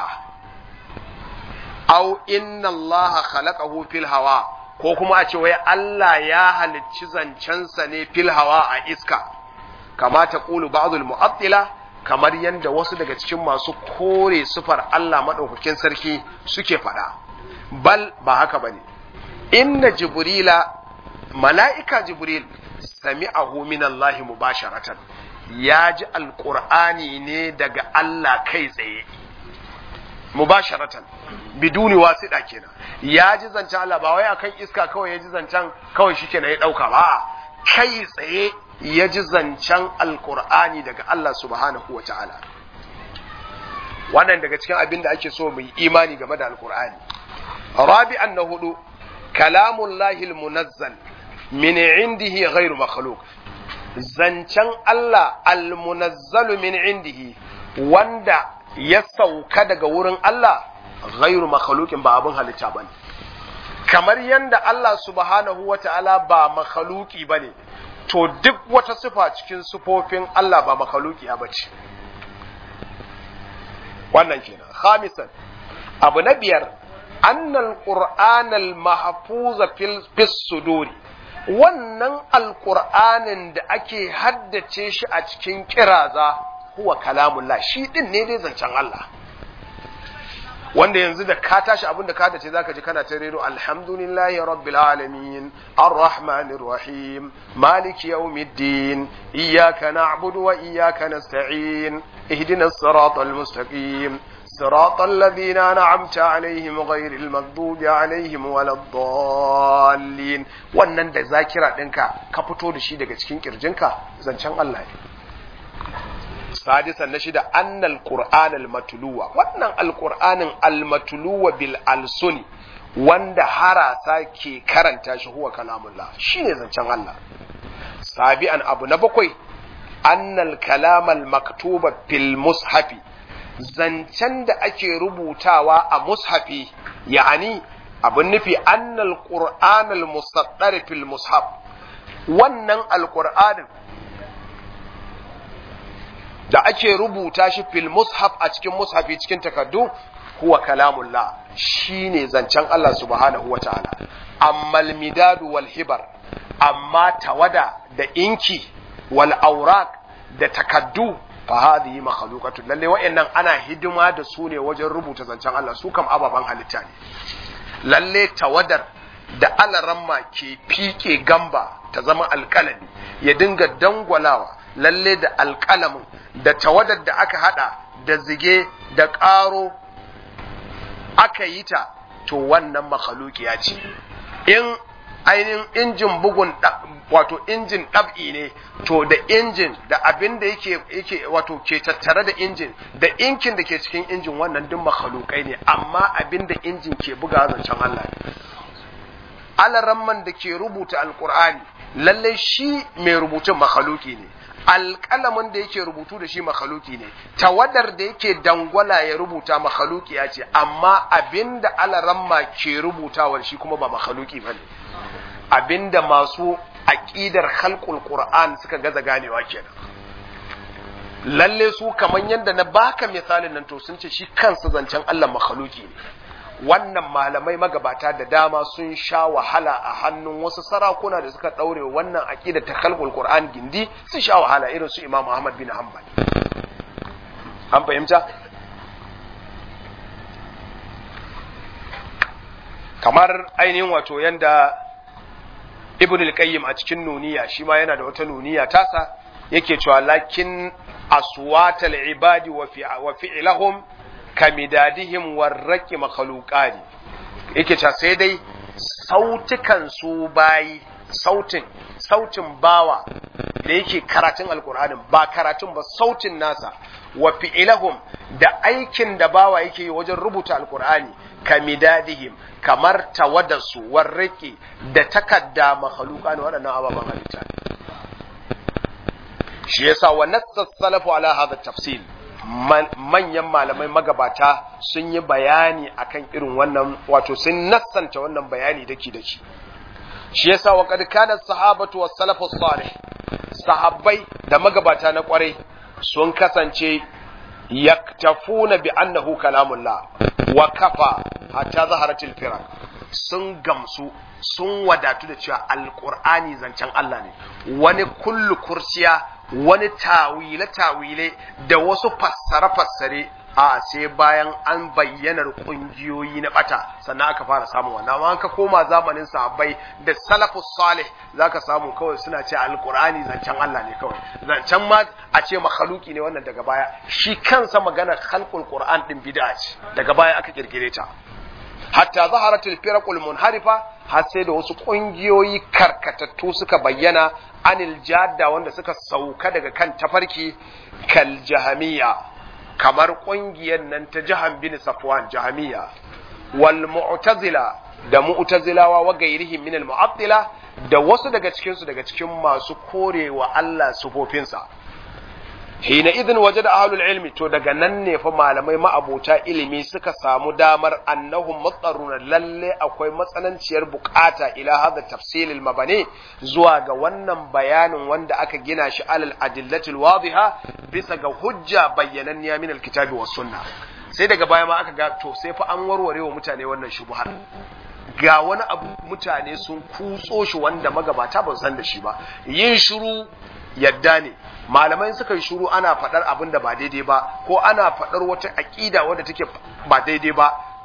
Speaker 1: au inna Allah khalaqahu fil hawa ko kuma a ce wai Allah ya halicci zancensa ne fil hawa a iska kama ta qulu ba'dul mu'attila kamar yanda wasu daga cikin masu kore sufar Allah madaukakin sarki suke faɗa bal ba haka bane inna jibrila mala'ika jibril sami'ahu min Allah mubasharatan ya ji alqur'ani ne daga Allah kai tsaye mubasharatan biduni wasida kenan ya ji zancen Allah ba wai akan iska kawai ya ji zancen kawai shikenan ya dauka ba kai tsaye ya ji zancen alqur'ani daga Allah subhanahu wataala wannan daga cikin abin da ake so mu yi imani game da alqur'ani rabi'an na hudu kalamullahi almunazzal min indihi ghairu makhluq zancen Allah almunazzalu min indihi wanda ya sauka daga wurin Allah ghairu makhluqin ba abin halitta bane kamar yanda Allah subhanahu wata'ala ba makhluqi bane to duk wata sifa cikin sifofin Allah ba makhluqi bace wannan kenan khamisan abu na biyar annal qur'anal mahfuza fil fis suduri wannan alqur'anin da ake haddace shi a cikin kiraza huwa kalamullah shi din ne dai zancen Allah wanda yanzu da ka tashi abin da ka dace zaka ji kana ta rero alhamdulillahi rabbil alamin arrahmanir rahim maliki yawmiddin iyyaka na'budu wa iyyaka nasta'in ihdinas siratal mustaqim siratal ladzina an'amta alaihim ghairil maghdubi alaihim waladdallin. wannan da zakira dinka ka fito da shi daga cikin kirjinka zancen Allah ne. sadisan na shida annal qur'an al-matluwa, wannan alqur'anin al-matluwa bil alsuni wanda harasa ke karanta shi huwa kalamullah, shine zancen Allah. sabi'an abu na bakwai annal kalam al-maktuba fil mushafi, zancen da ake rubutawa a mushafi, yani abun nufi annal qur'an al-musaddar fil mushaf, wannan alqur'anin da ake rubuta shi fil mushaf a cikin mushafi cikin takaddu huwa kalamullah, shine zancen Allah subhanahu wataala. amma al-midad wal hibar, amma tawada da inki wal awraq da takaddu fa hadhihi makhluqatu, lalle wa'annan ana hidima da su ne wajen rubuta zancen Allah, su kam ababan halitta ne. lalle tawadar da alaramma ke fike gamba ta zama alkalami ya dinga dangwalawa, lalle da alkalamin da tawadar da aka hada da zige da ƙaro aka yi ta, to wannan makhluqiya ce. in ainihin injin bugun wato injin ɗab'i ne, to da injin da abin da yake yake wato ke tattare da injin da inkin da ke cikin injin, wannan duk makhluqai ne, amma abin da injin ke buga zancen Allah ne. alaramman da ke rubuta alqur'ani lalle shi mai rubutun makhluqi ne, alƙalamin da yake rubutu da shi makhluki ne, tawadar da yake dangwala ya rubuta makhluki ya ce, amma abinda alaramma ke rubutawar shi kuma ba makhluki bane, abinda masu aqidar khalqul qur'an suka gaza ganewa kenan. lalle su kaman yanda na baka misalin nan, to sun ce shi kansa zancen Allah makhluki ne. wannan malamai magabata da dama sun sha wahala a hannun wasu sarakuna da suka daure wannan aqida ta khalqul qur'an gindi, sun sha wahala, irin su Imam Ahmad bin Hanbal. an fahimta? kamar ainihin wato yanda Ibn al-Qayyim a cikin nuniya, shi ma yana da wata nuniya tasa, yake cewa lakin aswatal ibadi wa fi'lahum kamidadihim warraqi makhluqani, yake cewa sai dai sautukan su bayi, sautin sautin bawa da yake karatun alqur'anin, ba karatun ba sautin nasa, wa fi'lahum da aikin da bawa yake yi wajen rubuta alqur'ani, kamidadihim kamar tawaddasu warraqi da takadda makhluqani, wadannan ababan halitta. shi yasa wa nassa salafu ala hadha tafsil, manyan malamai magabata sun yi bayani akan irin wannan, wato sun nassanta wannan bayani daki daki. shi yasa wa qad kana sahabatu was salafu salih, sahabbai da magabata na kwarai sun kasance yaktafuna bi annahu kalamullah wa kafa hatta zaharatil firaq, sun gamsu sun wadatu da cewa alqur'ani zancen Allah ne. wani kullu kursiya, wani tawile tawile da wasu fassare fassare, a sai bayan an bayyanar kungiyoyi na bata sannan aka fara samun wannan. amma an ka koma zamanin sahabbai da salafus salih zaka samu kawai suna ce alqur'ani zancen Allah ne kawai, zancen ma a ce makhluki ne, wannan daga baya. shi kansa magana khalqul qur'an din bid'a ce, daga baya aka kirkire ta. hatta zaharatul firaqul munharifa, har sai da wasu kungiyoyi karkatattu suka bayyana, anil jadda, wanda suka sauka daga kan tafarki, kal jahamiyya, kamar kungiyar nan ta Jaham bin Safwan jahamiyya, wal mu'tazila da mu'tazilawa, wa gairihim min al mu'attila, da wasu daga cikin su daga cikin masu korewa Allah sufofinsa. hina idin wajada ahlul ilmi, to daga nan ne fa malamai ma'abota ilimi suka samu damar annahum mutsarruna, lalle akwai matsananciyar bukata ila hadha tafsil al mabani, zuwa ga wannan bayanin wanda aka gina shi alal adillatil wadiha, bisa ga hujja bayyananniya min al kitabi was sunna. sai daga baya ma aka ga to sai fa an warware wa mutane wannan shubhar, ga wani abu mutane sun kutso shi wanda magabata ba san da shi ba. yin shiru yadda ne, malamai suka yi shiru ana faɗar abin da ba daidai ba, ko ana faɗar wata aƙida wadda take ba daidai ba,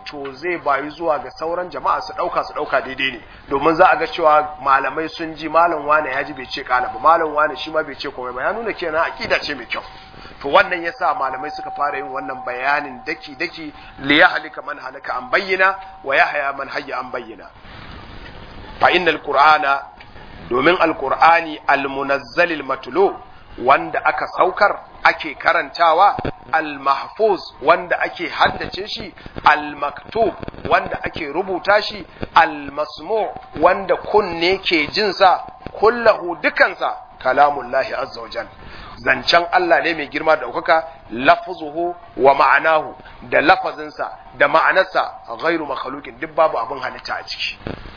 Speaker 1: to zai bayu zuwa ga sauran jama'a su dauka su dauka daidai ne, domin za a ga cewa malamai sun ji malam wane ya ji bai ce kala ba, malam wane shi ma bai ce komai ba, ya nuna kenan aqida ce mai kyau. to wannan yasa malamai suka fara yin wannan bayanin daki daki li yahlika man halaka an bayyana wa yahya man hayya an bayyana. fa innal qur'ana, domin alqur'ani almunazzal almatlu, wanda aka saukar ake karantawa, al-mahfuz wanda ake haddace shi, al-maktub wanda ake rubuta shi, al-masmu' wanda kunne ke jinsa, kullahu dukansa kalamullahi azza wa jal, zancen Allah ne mai girma da ɗaukaka, lafzuhu wa ma'anahu, da lafazinsa da ma'anarsa ghairu makhluqin, duk babu abin halitta a ciki.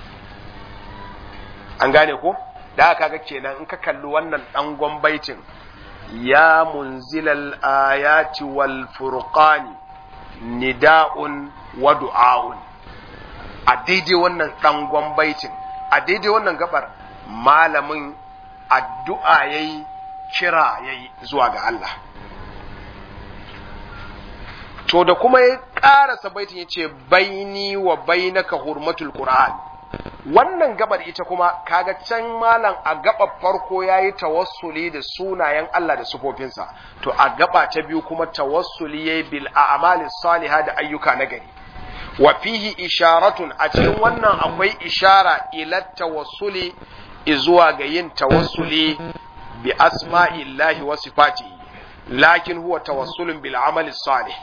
Speaker 1: An gane ko? Da aka ga kenan in ka kalli wannan dangon baitin, ya munzilal ayati wal furqani nida'un wa du'a'un, a daidai wannan dangon baitin, a daidai wannan gabar malamin addu'a yayi, kira yayi zuwa ga Allah. To da kuma ya karasa baitin yace baini wa bainaka hurmatul qur'an, wannan gabar ita kuma kaga can malam a gabar farko yayi tawassuli da sunayen Allah da sifofinsa, to a gaba ta biyu kuma tawassuli yayi bil a'malis salihah da ayyuka na gari. Wa fihi isharatun, a cikin wannan akwai ishara ila tawassuli izuwa ga yin tawassuli bi asma'illahi wa sifatihi, lakin huwa tawassulun bil amalis salih.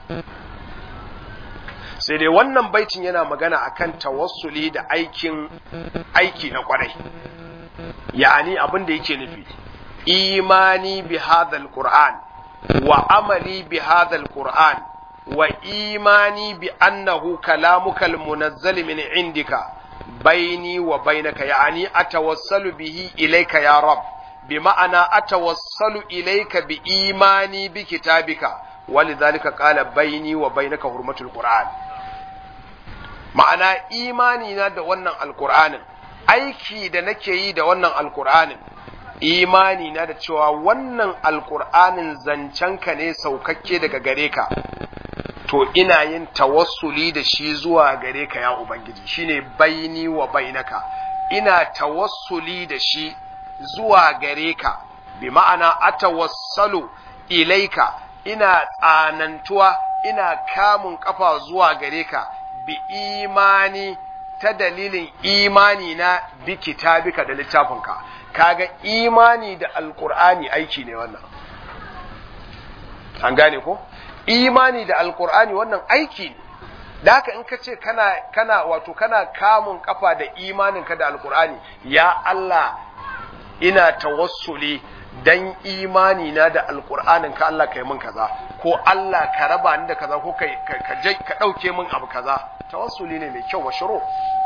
Speaker 1: Sai dai wannan baitin yana magana akan tawassuli da aikin aiki na kwarai, yani abin da yake nufi imani bi hadhal qur'an wa amali bi hadhal qur'an wa imani bi annahu kalamuka almunazzal min indika baini wa bainaka, yani atawassalu bihi ilayka ya rab, bi ma'ana atawassalu ilayka bi imani bi kitabika, walidhalika qala baini wa bainaka hurmatul qur'an. Ma'ana imani na da wannan alkur'anin, aiki da nake yi da wannan alkur'anin, imani na da cewa wannan alkur'anin zancenka ne saukakke daga gare ka, to ina yin tawassuli da shi zuwa gare ka ya Ubangiji, shine baini wa bainaka, ina tawassuli da shi zuwa gare ka, bi ma'ana atawassalu ilaika, ina tsanantuwa, ina kamun kafa zuwa gare ka, bi imani, ta dalilin imani na bi kitabika da littafinka. Kaga imani da alkur'ani aiki ne wannan, an gane ko? Imani da alkur'ani wannan aiki ne. Da haka in ka ce kana kana wato kana kamun kafa da imaninka da alkur'ani, ya Allah ina tawassuli dan imani na da alkur'anin ka, Allah kai min kaza, ko Allah ka raba ni da kaza, ko kai ka je ka dauke min abu kaza, tawassuli ne mai kyau, mashru.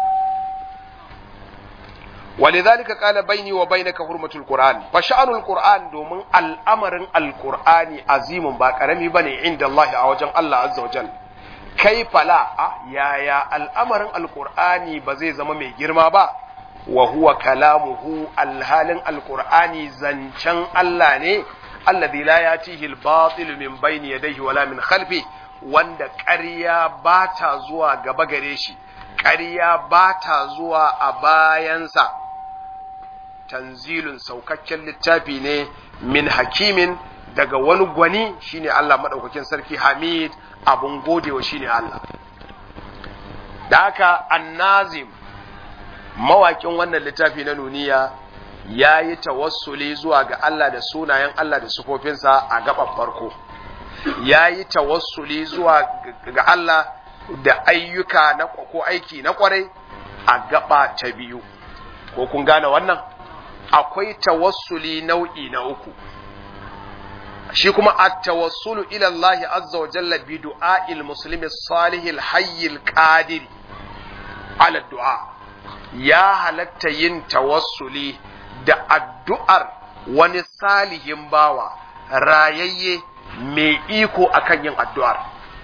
Speaker 1: ولذلك قال بيني وبينك حرمة القرآن فشأن القرآن دومن الأمر القرآن عظيم باكرمي بني عند الله أوجن الله عز وجل. كيف لا يا يا الأمر القرآن بزي زمامي جرما با وهو كلامه الحال القرآن زنشان الله ني الذي لا يأتيه الباطل من بين يديه ولا من خلفه، wanda ƙarya ba ta zuwa gaba gare shi, ƙarya ba ta zuwa a bayansa. Tanzilun saukakken littafi ne min hakimin, daga wani gwani shine Allah madaukakin sarki, hamid abun godewa shine Allah. Da haka annazim mawakin wannan littafi na nuniya ya yi tawassuli zuwa ga Allah da sunayen Allah da sifofinsa a gaban farko, ya yi tawassuli zuwa ga Allah da ayyuka na ko aiki na kwarai a gaba ta biyu. Ko kun gane wannan? Akwai tawassuli nau'i na uku, shi kuma at-tawassulu ila Allah azza wa jalla bi du'a'il muslimi salihil hayyil qadir ala du'a. Ya halatta yin tawassuli da addu'ar wani salihin bawa rayayye mai iko akan yin addu'ar.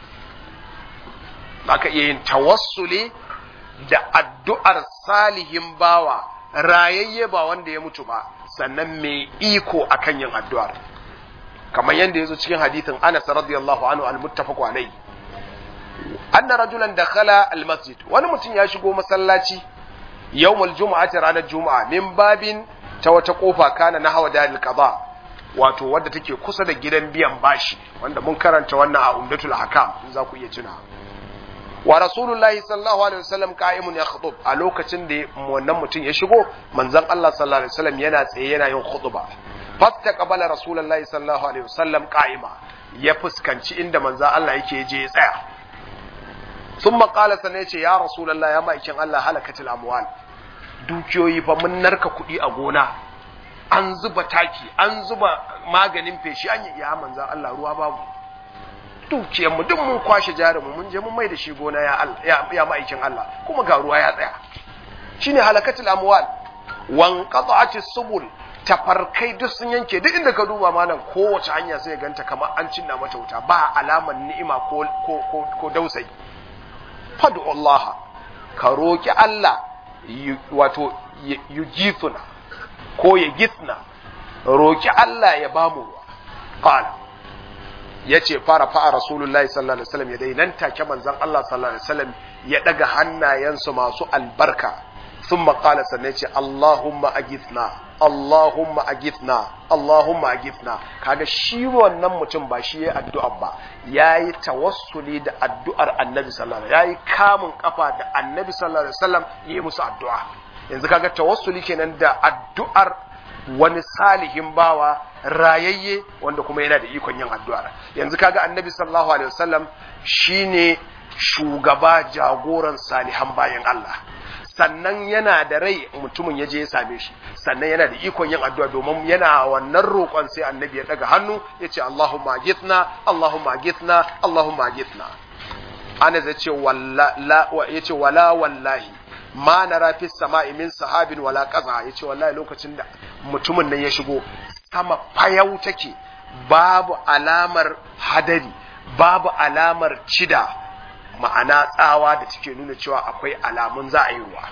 Speaker 1: Baka iya yin tawassuli da addu'ar salihin bawa rayayye ba wanda ya mutu ba, sannan mai iko akan yin addu'ar, kamar yadda ya zo cikin hadithin Anas radiyallahu anhu al-muttafaq alayhi. anna rajulan dakhala almasjid wani mutum ya shigo masallaci yawmul jumu'ati ranar juma'a min babin ta wata kofa kana na hawa dalil qada wato wadda take kusa da gidan biyan bashi wanda mun karanta wannan a umdatul ahkam in za ku iya tuna wa rasulullahi sallallahu alaihi wasallam qa'imun yakhutub a lokacin da wannan mutum ya shigo manzon Allah sallallahu alaihi wasallam yana tsaye yana yin khutba fastaqbala rasulullahi sallallahu alaihi wasallam qa'ima ya fuskanci inda manzon Allah yake je ya tsaya thumma qala sanne yace ya rasulullahi ya maikin Allah halakatul amwal dukiyoyi fa mun narka kuɗi a gona an zuba taki an zuba maganin feshi an yi ya manzan Allah ruwa babu dukiyarmu duk mun kwashe jarinmu mun je mun mai da shi gona ya Allah ya, ya ma'aikin Allah kuma ga ruwa ya tsaya shine halakatul amwal wan qata'atis subul tafarkai duk sun yanke duk inda ka duba malam kowace hanya sai ganta kamar an cinna mata wuta ba alaman ni'ima ko ko ko, ko dausayi fadu Allah ka roki Allah wato yujithuna ko ya gitna roki Allah ya bamu ruwa qala yace fara fa rasulullahi sallallahu alaihi wasallam ya dai nan take manzon Allah sallallahu alaihi wasallam ya daga hannayensu masu albarka thumma qala sannan yace Allahumma agithna Allahumma agithna Allahumma agithna kaga shi wannan mutum ba shi yayi addu'a ba yayi tawassuli da addu'ar Annabi sallallahu alaihi wasallam yayi kamun kafa da Annabi sallallahu alaihi wasallam yayi musu addu'a yanzu kaga tawassuli kenan da addu'ar wani salihin bawa rayayye wanda kuma yana da ikon yin addu'ar yanzu kaga Annabi sallallahu alaihi wasallam shine shugaba jagoran salihan bayan Allah sannan yana da rai mutumin ya je ya same shi sannan yana da ikon yin addu'a domin yana wannan roƙon sai Annabi ya daga hannu ya ce Allahumma agithna Allahumma agithna Allahumma agithna ana zai ce walla ya ce wala wallahi ma nara fi sama'i min sahabin wala qaza ya ce wallahi lokacin da mutumin nan ya shigo sama fayau take babu alamar hadari babu alamar cida ma'ana tsawa da take nuna cewa akwai alamun za a yi ruwa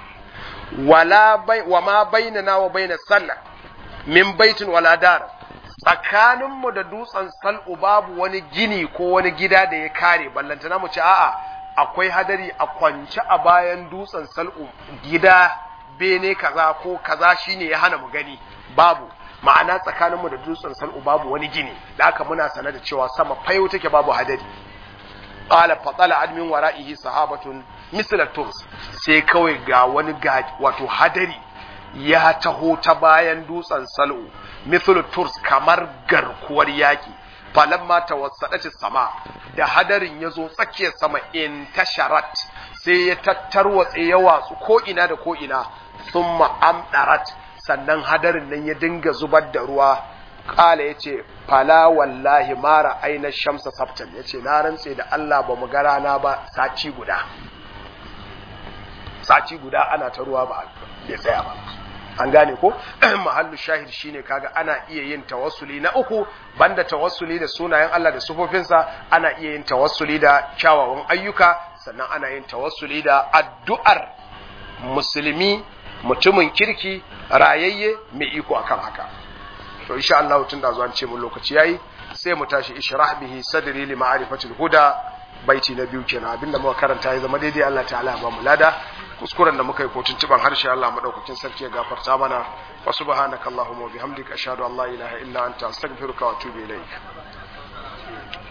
Speaker 1: wala bai wa ma bainana wa bainas sallah min baitin wala dar tsakanin mu da dutsen sal'u babu wani gini ko wani gida da ya kare ballantana mu ce a'a akwai hadari a kwance a bayan dutsen sal'u gida bene kaza ko kaza shine ya hana mu gani babu ma'ana tsakanin mu da dutsen sal'u babu wani gini da aka muna sanar da cewa sama fayo take babu hadari qala fatala admin wara'ihi sahabatun misla turs sai kawai ga wani wato hadari ya taho ta bayan dutsen sal'u misla turs kamar garkuwar yaki falamma tawassadati sama da hadarin yazo tsakiyar sama in tasharat sai ya tattarwatse ya watsu ko ina da ko ina thumma amdarat sannan hadarin nan ya dinga zubar da ruwa kala yace fala wallahi mara aina shamsa sabtan yace na rantse da Allah ba mu ga rana ba sati guda sati guda ana ta ruwa ba ya tsaya ba an gane ko mahallu shahid shine kaga ana iya yin tawassuli na uku banda tawassuli da sunayen Allah da sifofinsa ana iya yin tawassuli da kyawawan ayyuka sannan ana yin tawassuli da addu'ar musulmi mutumin kirki rayayye mai iko akan haka to insha Allah tun da zuwa ce mun lokaci yayi sai mu tashi ishrah bihi sadri li ma'rifatil huda baiti na biyu kenan abinda muka karanta ya zama daidai Allah ta'ala ba mu lada kuskuren da muka yi ko tuntuban harshe Allah madaukakin sarki ya gafarta mana wa subhanakallahumma wa bihamdika ashhadu an la ilaha illa anta astaghfiruka wa atubu ilaik